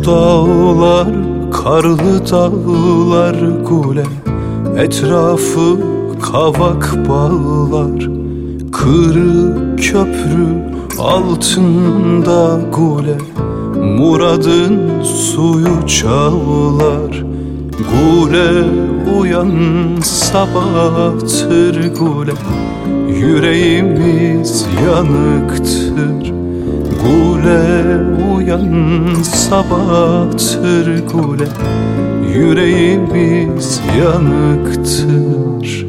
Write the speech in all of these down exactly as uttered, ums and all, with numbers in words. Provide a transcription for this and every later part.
Şu dağlar, karlı dağlar gule, etrafı kavak bağlar. Kırık köprü altında gule, muradın suyu çağlar. Gule uyan, sabahtır gule, yüreğimiz yanıktır. Gule uyan, sabahtır gule, yüreğimiz yanıktır.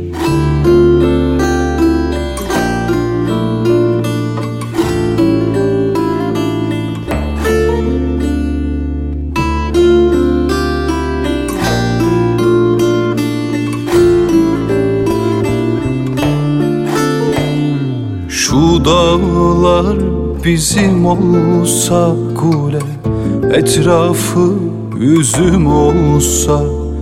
Şu dağlar bizim olsa gule, etrafı üzüm olsa.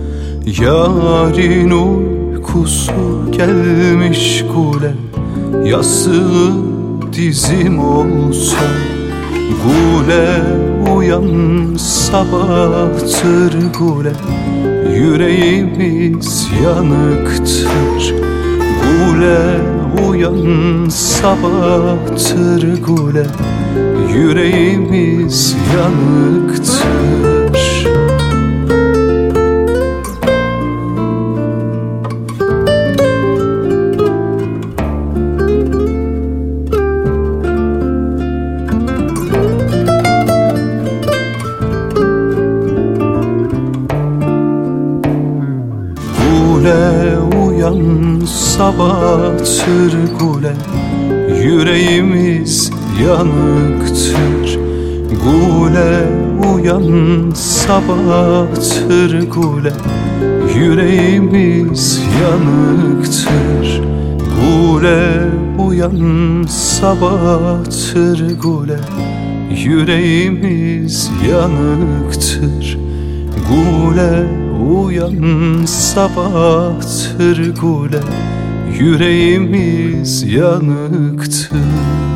Yarın uykusu gelmiş gule, yastığı dizim olsa. Gule uyan, sabahtır gule, yüreğimiz yanıktır. Gule uyan, sabahtır gule, yüreğimiz yanıktır. Gule uyan, sabahtır gule, yüreğimiz yanıktır. Gule uyan, sabahtır gule, yüreğimiz yanıktır. Gule uyan, sabahtır gule, yüreğimiz yanıktır. Gule uyan, sabahtır gule, yüreğimiz yanıktır.